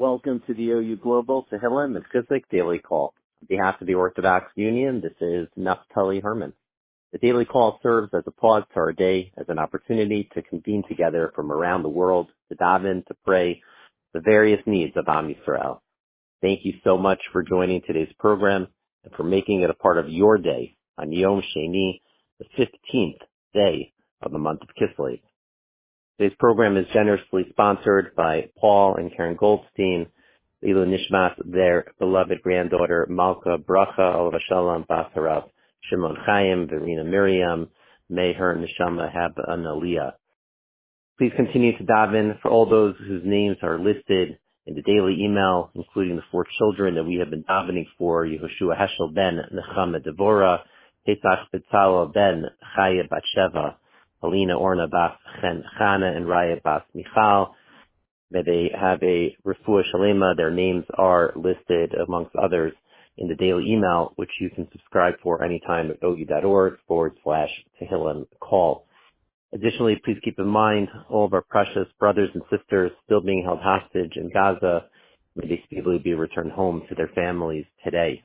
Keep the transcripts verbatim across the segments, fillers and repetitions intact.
Welcome to the O U Global Tehillim and Chizuk Daily Call. On behalf of the Orthodox Union, this is Naftali Herman. The Daily Call serves as a pause to our day, as an opportunity to convene together from around the world, to daven, to pray, the various needs of Am Yisrael. Thank you so much for joining today's program and for making it a part of your day on Yom Sheni, the fifteenth day of the month of Kislev. Today's program is generously sponsored by Paul and Karen Goldstein, Lilu Nishmas, their beloved granddaughter, Malka Bracha, Olav Shalom, Bas Harav, Shimon Chaim, Verena Miriam, may her neshama have an aliyah. Please continue to daven for all those whose names are listed in the daily email, including the four children that we have been davening for: Yehoshua Heschel ben Nechama Devorah, Pesach Betzalel ben Chaya Bat Sheva, Alina Orna Bas Chen Chana, and Raya Bas Michal. May they have a refuah shalema. Their names are listed, amongst others, in the daily email, which you can subscribe for anytime at ou.org forward slash Tehillim call. Additionally, please keep in mind all of our precious brothers and sisters still being held hostage in Gaza. May they speedily be returned home to their families today.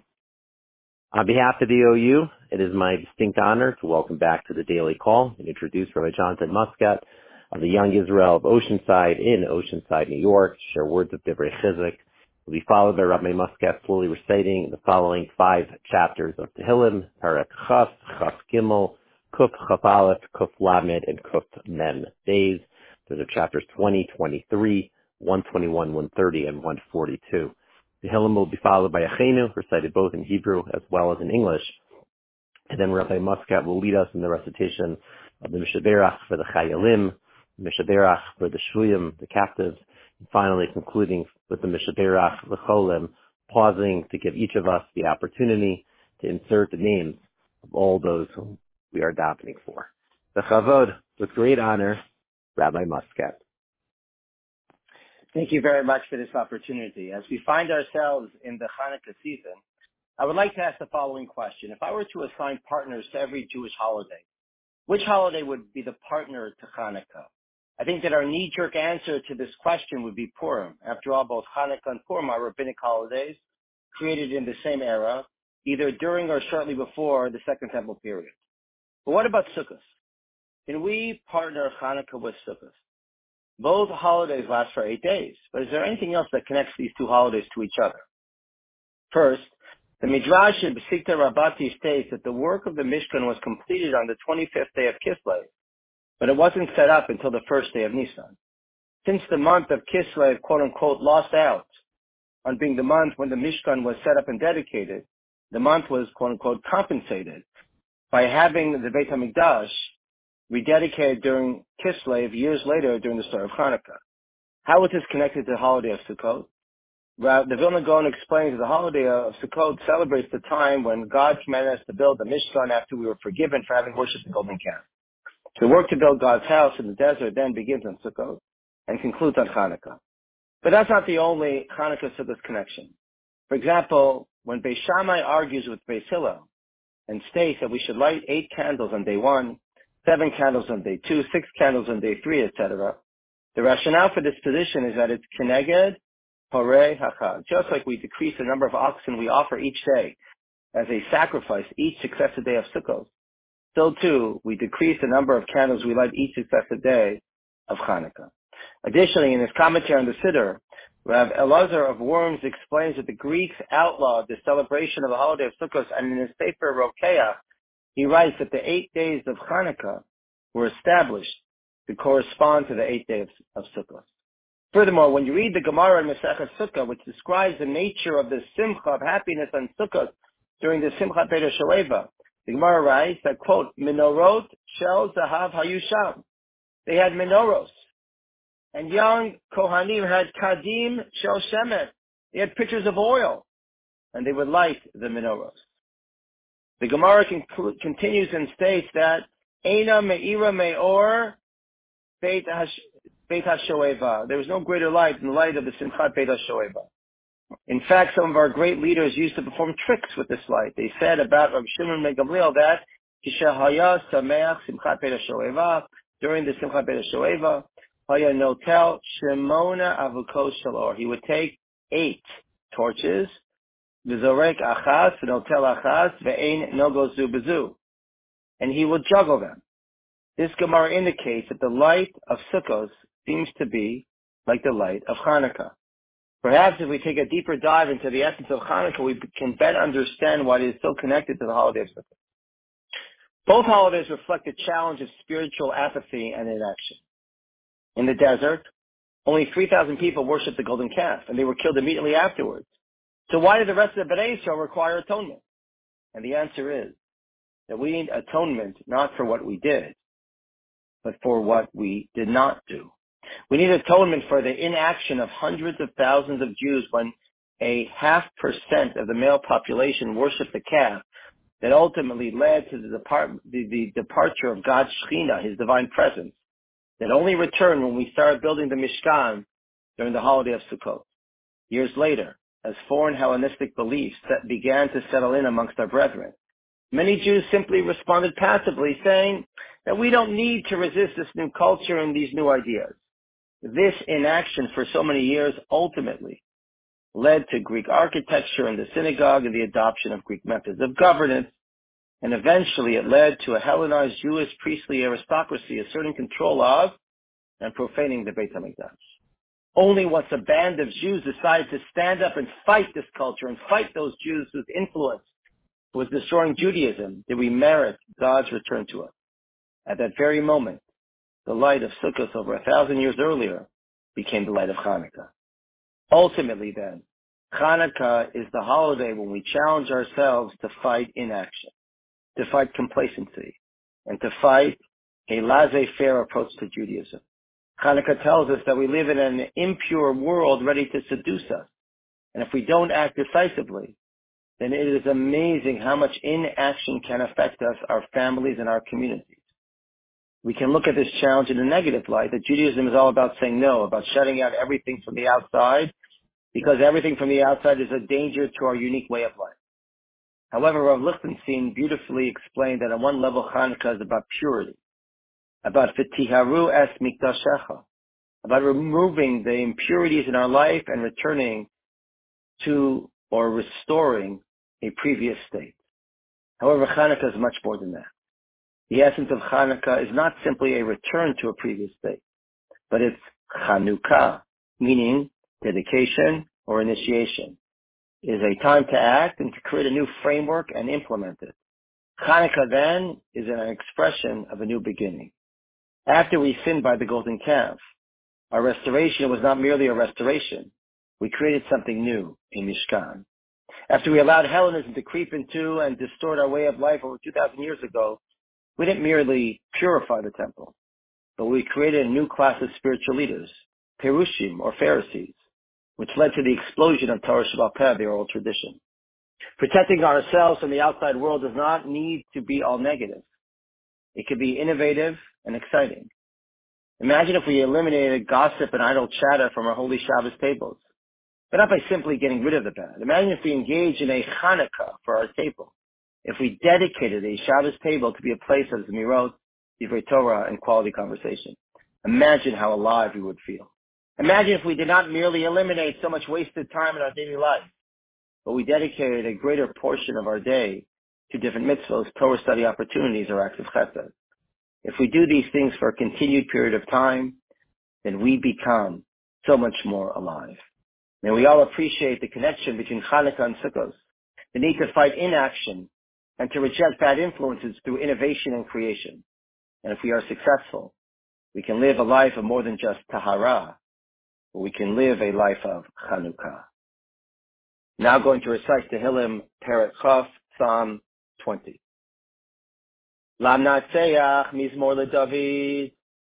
On behalf of the O U, it is my distinct honor to welcome back to the Daily Call and introduce Rabbi Jonathan Muscat of the Young Israel of Oceanside in Oceanside, New York, to share words of Divrei Chizuk. Will be followed by Rabbi Muscat slowly reciting the following five chapters of Tehillim: Perek Chaf, Chaf Gimel, Kuf Chaf Aleph, Kuf Lamed, and Kuf Mem days. Those are chapters twenty, twenty-three, one twenty-one, one thirty, and one forty-two. The Tehillim will be followed by Achenu, recited both in Hebrew as well as in English. And then Rabbi Muscat will lead us in the recitation of the Mishaberach for the Chayalim, Mishaberach for the Shuyim, the captives, and finally concluding with the Mishaberach L'cholim, pausing to give each of us the opportunity to insert the names of all those whom we are davening for. The Chavod, with great honor, Rabbi Muscat. Thank you very much for this opportunity. As we find ourselves in the Hanukkah season, I would like to ask the following question. If I were to assign partners to every Jewish holiday, which holiday would be the partner to Hanukkah? I think that our knee-jerk answer to this question would be Purim. After all, both Hanukkah and Purim are rabbinic holidays created in the same era, either during or shortly before the Second Temple period. But what about Sukkot? Can we partner Hanukkah with Sukkot? Both holidays last for eight days, but is there anything else that connects these two holidays to each other? First, the Midrash in Besikta Rabbati states that the work of the Mishkan was completed on the twenty-fifth day of Kislev, but it wasn't set up until the first day of Nisan. Since the month of Kislev, quote-unquote, lost out on being the month when the Mishkan was set up and dedicated, the month was, quote-unquote, compensated by having the Beit HaMikdash rededicated during Kislev years later during the start of Hanukkah. How is this connected to the holiday of Sukkot? The Vilna Gaon explains that the holiday of Sukkot celebrates the time when God commanded us to build the Mishkan after we were forgiven for having worshipped the golden calf. The work to build God's house in the desert then begins on Sukkot and concludes on Hanukkah. But that's not the only Hanukkah-Sukkot connection. For example, when Beis Shammai argues with Beis Hillel and states that we should light eight candles on day one, seven candles on day two, six candles on day three, et cetera, the rationale for this position is that it's Keneged Horei Hachag. Just like we decrease the number of oxen we offer each day as a sacrifice each successive day of Sukkot, so too we decrease the number of candles we light each successive day of Hanukkah. Additionally, in his commentary on the Siddur, Rav Elazar of Worms explains that the Greeks outlawed the celebration of the holiday of Sukkot, and in his Sefer Rokeach, he writes that the eight days of Hanukkah were established to correspond to the eighth day of, of Sukkot. Furthermore, when you read the Gemara in Masechet Sukkah, which describes the nature of the simcha of happiness on Sukkot during the Simchat Beit HaShoeva, the Gemara writes that, quote, Menorot shel zahav hayu sham. They had menorahs. And young Kohanim had kadim shel shemet. They had pitchers of oil. And they would light the menorahs. The Gemara conclu- continues and states that Eina me'ira me'or Beit HaShoeva. There was no greater light than the light of the Simchat Beit HaShoeva. In fact, some of our great leaders used to perform tricks with this light. They said about Rabbi Shimon ben Gamliel that Kishahaya Sameach Simchat Beit HaShoeva, during the Simchat Beit HaShoeva, Haya Notel Shemona Avukos Shalor. He would take eight torches, v'zorek achas v'notel achas ve'ein nogo zu b'zu, and he will juggle them. This Gemara indicates that the light of Sukkot seems to be like the light of Hanukkah. Perhaps if we take a deeper dive into the essence of Hanukkah, we can better understand why it is so connected to the holiday of Sukkot. Both holidays reflect the challenge of spiritual apathy and inaction. In the desert, only three thousand people worshipped the golden calf, and they were killed immediately afterwards. So why did the rest of the Bnei Yisrael require atonement? And the answer is that we need atonement not for what we did, but for what we did not do. We need atonement for the inaction of hundreds of thousands of Jews when a half percent of the male population worshipped the calf that ultimately led to the, depart- the, the departure of God's Shekhinah, His divine presence, that only returned when we started building the Mishkan during the holiday of Sukkot. Years later, as foreign Hellenistic beliefs that began to settle in amongst our brethren, many Jews simply responded passively, saying that we don't need to resist this new culture and these new ideas. This inaction for so many years ultimately led to Greek architecture in the synagogue and the adoption of Greek methods of governance, and eventually it led to a Hellenized Jewish priestly aristocracy asserting control of and profaning the Beit HaMikdash. Only once a band of Jews decided to stand up and fight this culture and fight those Jews whose influence was destroying Judaism did we merit God's return to us. At that very moment, the light of Sukkot over a thousand years earlier became the light of Hanukkah. Ultimately then, Hanukkah is the holiday when we challenge ourselves to fight inaction, to fight complacency, and to fight a laissez-faire approach to Judaism. Hanukkah tells us that we live in an impure world ready to seduce us. And if we don't act decisively, then it is amazing how much inaction can affect us, our families, and our communities. We can look at this challenge in a negative light, that Judaism is all about saying no, about shutting out everything from the outside, because everything from the outside is a danger to our unique way of life. However, Rav Lichtenstein beautifully explained that on one level, Hanukkah is about purity, about v'tiharu es mikdashecha, about removing the impurities in our life and returning to or restoring a previous state. However, Hanukkah is much more than that. The essence of Hanukkah is not simply a return to a previous state, but it's Chanukah, meaning dedication or initiation. It is a time to act and to create a new framework and implement it. Hanukkah then is an expression of a new beginning. After we sinned by the golden calf, our restoration was not merely a restoration. We created something new, a Mishkan. After we allowed Hellenism to creep into and distort our way of life over two thousand years ago, we didn't merely purify the temple, but we created a new class of spiritual leaders, Perushim or Pharisees, which led to the explosion of Torah Sheba'al Peh, the oral tradition. Protecting ourselves from the outside world does not need to be all negative. It could be innovative and exciting. Imagine if we eliminated gossip and idle chatter from our holy Shabbos tables, but not by simply getting rid of the bad. Imagine if we engaged in a Hanukkah for our table. If we dedicated a Shabbos table to be a place of Zmirot, Divrei Torah, and quality conversation. Imagine how alive we would feel. Imagine if we did not merely eliminate so much wasted time in our daily life, but we dedicated a greater portion of our day to different mitzvahs, Torah study opportunities, or acts of chesed. If we do these things for a continued period of time, then we become so much more alive. May we all appreciate the connection between Hanukkah and Sukkot, the need to fight inaction and to reject bad influences through innovation and creation. And if we are successful, we can live a life of more than just Tahara, but we can live a life of Chanukah. Now going to recite Tehillim, Peret Chaf, Psalm twenty. Lam Natseach Mizmor LeDavid,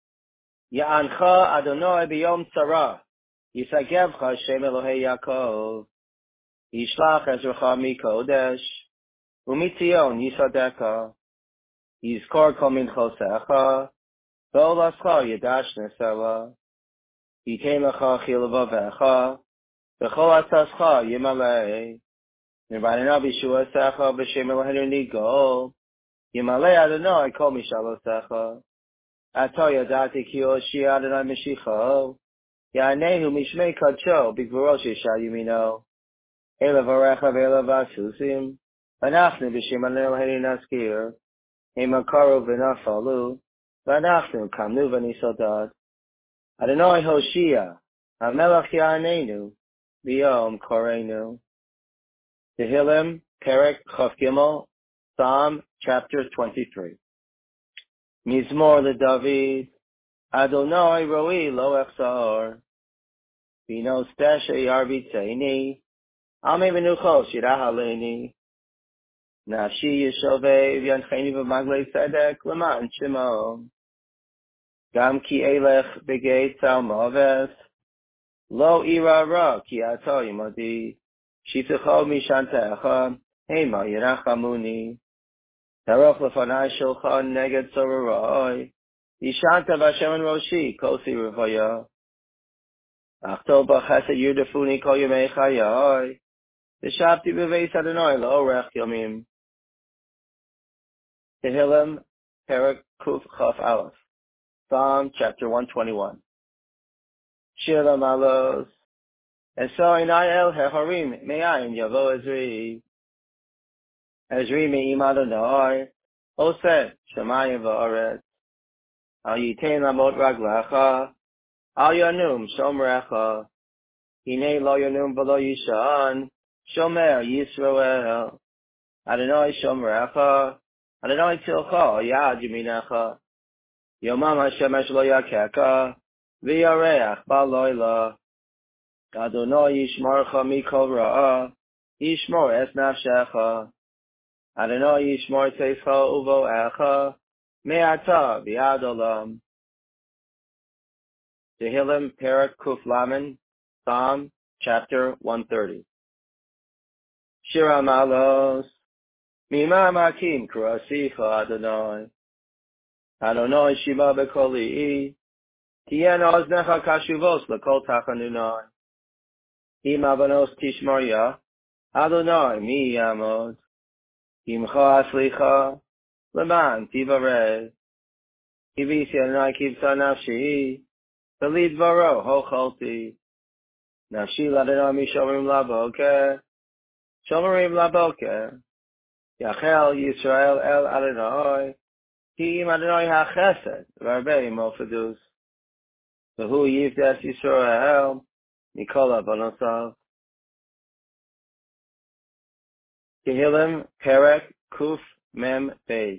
Ya'ancha Adonai B'yom Tzara, Yisagevcha Shem Elohei Yaakov, Yishlach Ezrecha Mikodesh, Umitzion Yisadeka, Yizkor Kol Minchosecha, Ve'olascha Yedash Nesela, Yitemecha Chilavavecha, V'chol Atzascha Yimalei, Nirvanena B'shuasecha B'Shem Eloheinu Nigol, Yimalei Adonai Kol Mishalosecha, Ato Yadati Ki Oshi Adonai Meshicho, Ya'anehu mishmei kadsho b'gvuros yeshal yimino. Ela v'arecha ve'ela v'asusim. V'anachnu b'shem Eloheinu naskir. Hema karu v'nafalu. V'anachnu kamnu v'nisodad. Adonai Hoshia. HaMelech Ya'aneinu. B'yom korenu. Tehillim, Perek Chaf Gimel, Psalm chapter twenty-three. Mizmor LeDavid. Adonai roi lo echsar. Bino stesh yarbitzeini. Ame v'nuchos yirahaleni. Nafshi yishovev yancheni v'maglei tzedek l'man shimo. Gam ki elech begei tzalmoves. Lo ira ra ki ato yimodi. Shitzecho mishantecha. Hema yirachamuni. Taroch lefanai shulchan neged sororoi. Yishanta v'Hashem en roshi kosi revaya. Achto b'chesed yudafuni kol yemei chayai. V'shavti b'veis Adonai la'orech yomim. Tehillim, Perek Kuf Chaf Aleph. Psalm chapter one twenty-one. Shir Malos. Esoi na'el hecharim me'ayin yavo Ezri. Ezri me'im Adonai. Oseh shamayim va'aretz. Al yitein lamot raglecha. Al yanum shomrecha. Hine lo yanum v'lo yishan. Shomer Yisrael. Adonai shomrecha. Adonai tilcha yad yaminecha. Yomam Hashemesh lo yakeka. V'yareach ba'loila. Adonai yishmarcha mikol ra'ah. Yishmor es nafshecha. Adonai yishmor teischa uvo'echa. Me'ata v'yad olam. Tehillim Perek Kuf Lamen, Psalm chapter one thirty. Shira Malos. Mima makim kurasicha Adonai. Adonai shima bekoli. Tien oznecha kashuvos lekol tachanunai. Im avanos tishmarya. Adonai mi yamod. Imcha aslicha. Leman tivarei. Kivisi Adonai kivsa nafshi. Belid varo hocholti. Nafshi l'Adonai mishomerim laboker. Shomerim laboker. Yachel Yisrael el Adonai. Ki im Adonai hachesed. V'arbei mofedus. V'hu yivdes Yisrael. Mikol abonosav. Tehillim Perek Kuf Mem Beis.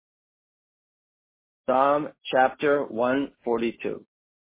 Psalm chapter one forty-two.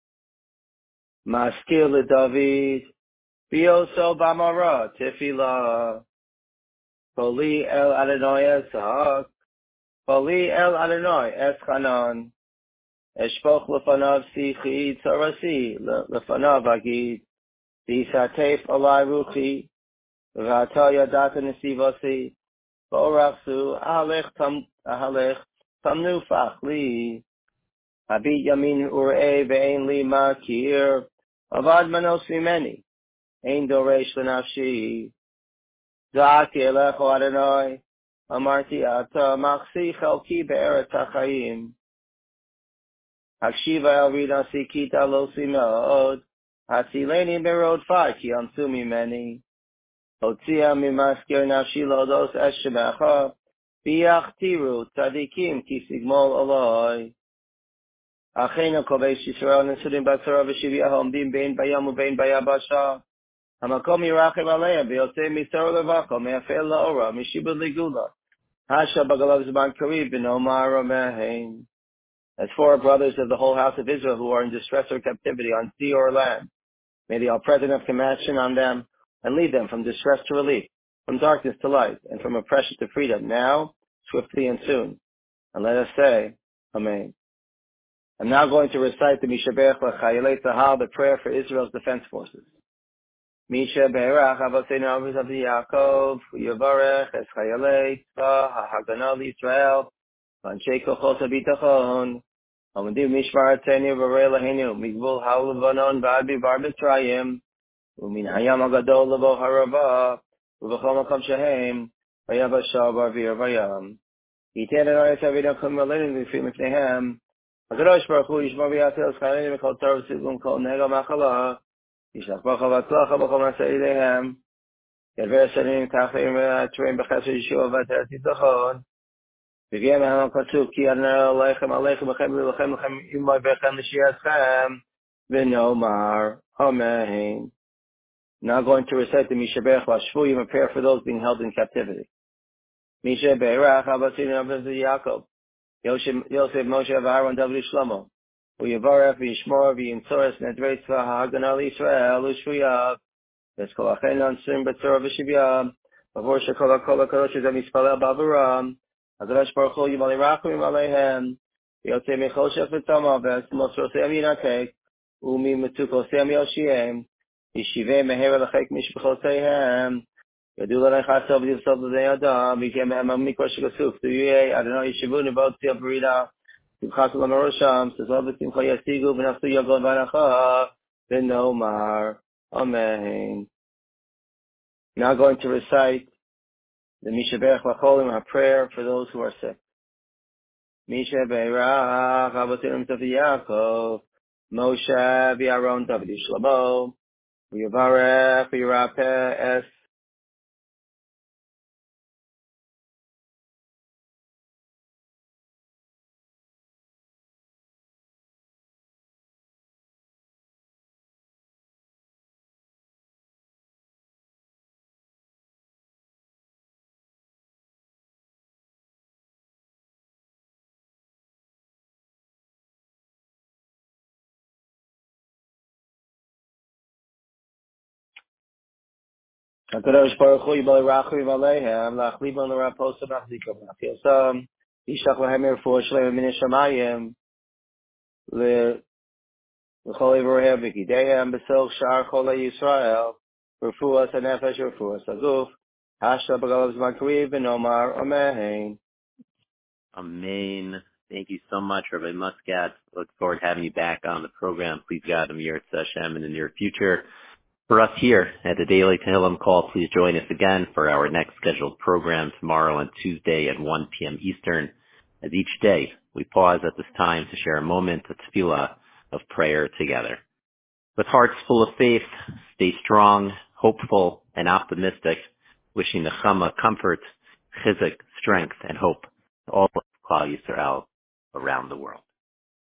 Maskil LeDavid. Bioso b'amara tefillah. Koli el Adonai esak. Koli el Adonai eschanan. Eshpoch lefanav sichi tzarasi lefanav agid. V'isatef alai ruchi. V'ata yadata nesivasi. V'orachsu ahalech tam ahalech tamnu fachli. Habit yamin urei ve'ein li makir. Avad manos mimeni. Ein doresh l'nafshi. Za'ati elecho Adonai. Amarti ata machsi chalki be'eretz hachayim. Hakshiva el rinasi kita lo simod. Hatzileni berod fai ki amsu mimeni. Hotzia mimaskir nafshi lodos eshemecha. Biachtiru tzadikim ki sigmol oloi. Achenu kovesh Yisrael nesudim batzara v'shivya homdim bein bayam ubein bayabasha. Hamakom yirachem aleim v'yotzei misar levachol me'afel la'ora mishibud ligula. Hasha bagalav zman karib v'nomar omehein. As for our brothers of the whole house of Israel who are in distress or captivity on sea or land, may the All-Present have compassion on them and lead them from distress to relief, from darkness to light, and from oppression to freedom, now, swiftly and soon. And let us say, Amen. I'm now going to recite the Mishaberach L'Chayelei Tzahal, the prayer for Israel's defense forces. Mishaberach Avoseinu Avos of Yaakov, Yavarech Es Chayelei Tzah HaHagana L'Yisrael, V'Anshei Kochot HaBitachon, Omedim Mishmar Atenu V'Rei Laheinu, Migvul HaLevanon V'Ad Bivar Mitzrayim, U'min Hayam HaGadol Levo HaRava, U'V'chol Makom Shehem, V'Yavashah Bar V'Yar V'Yam. Yiten Adonai Tzavinu Kum Malinu L'Fim Mifnehem, HaKadosh Baruch Hu yishmor v'yatzil eschalenu mikol tzara v'tzivum kol nega machala yishlach bracha v'atzlacha b'chol maseh ileihem yadver sanim tachlim v'atrim b'chesed Yeshua v'ateret yitzachon v'giyem ha'am pasuk ki adonai aleichem aleichem b'chem v'lechem lechem imay b'chem l'shiatzchem v'nomar amen. Now going to recite the Mishaberach Lashvuyim, a prayer for those being held in captivity. Mishaberach Abasin Abbas Yaakov, Yosef Moshe Aaron David Shlomo, Uyavarach V'Yishmor V'Yintzores Nedrei Tzva Ha'Haganah L'Yisrael U'Shvuyav, V'Eskol Achen Ansim B'Tzor V'Shivyav, V'Vor Shekol HaKol HaKadosh Zeh Mispalel B'Avuram, HaKadosh Baruch Hu Yimalei Rachum Aleihem, V'Yotzei Michol Shefet Tama V'Esmos Rosei Aminatek, Umi Metukos Yam Yoshiem, Yishivei Meher L'Chek Mishpachoteihem, Yadu L'Nei Chasav V'Yivsav L'Nei Adam, V'Yikem Mehem Mikor Shekosuf, T'Yuyei Adonai Yishivu Nevot Tzia Berida, T'Vchas L'Marosham, T'Zov V'Simcha Yasigu, V'Nafsu Yagol V'Anacha, V'Nomar, Amen. Now going to recite the Mishaberach L'Cholim, our prayer for those who are sick. Mishaberach Avotim Tov Yaakov, Moshe V'Aaron David Shlomo, V'Yavarech V'Yirapeh Es HaKadosh Baruch Hu Yibalei Rachum Aleihem La'achlibon L'Raposa B'Achzikam L'Achiosam Yishach Lahem Refuah Shlema Min Hashamayim L'Chol Ivorhem V'Gideihem B'Soch Shar Chol Yisrael Refuah HaNefesh Refuah HaGuf Hasha B'Galav Zman Kariv V'Nomar Amen. Amen. Thank you so much, Rabbi Muscat. Look forward to having you back on the program. Please God, Amir Hashem, in the near future. For us here at the Daily Tehillim Call, please join us again for our next scheduled program tomorrow and Tuesday at one p.m. Eastern. As each day, we pause at this time to share a moment of tefillah, of prayer together. With hearts full of faith, stay strong, hopeful, and optimistic, wishing nechama, comfort, chizuk, strength, and hope to all of Klal Yisrael around the world.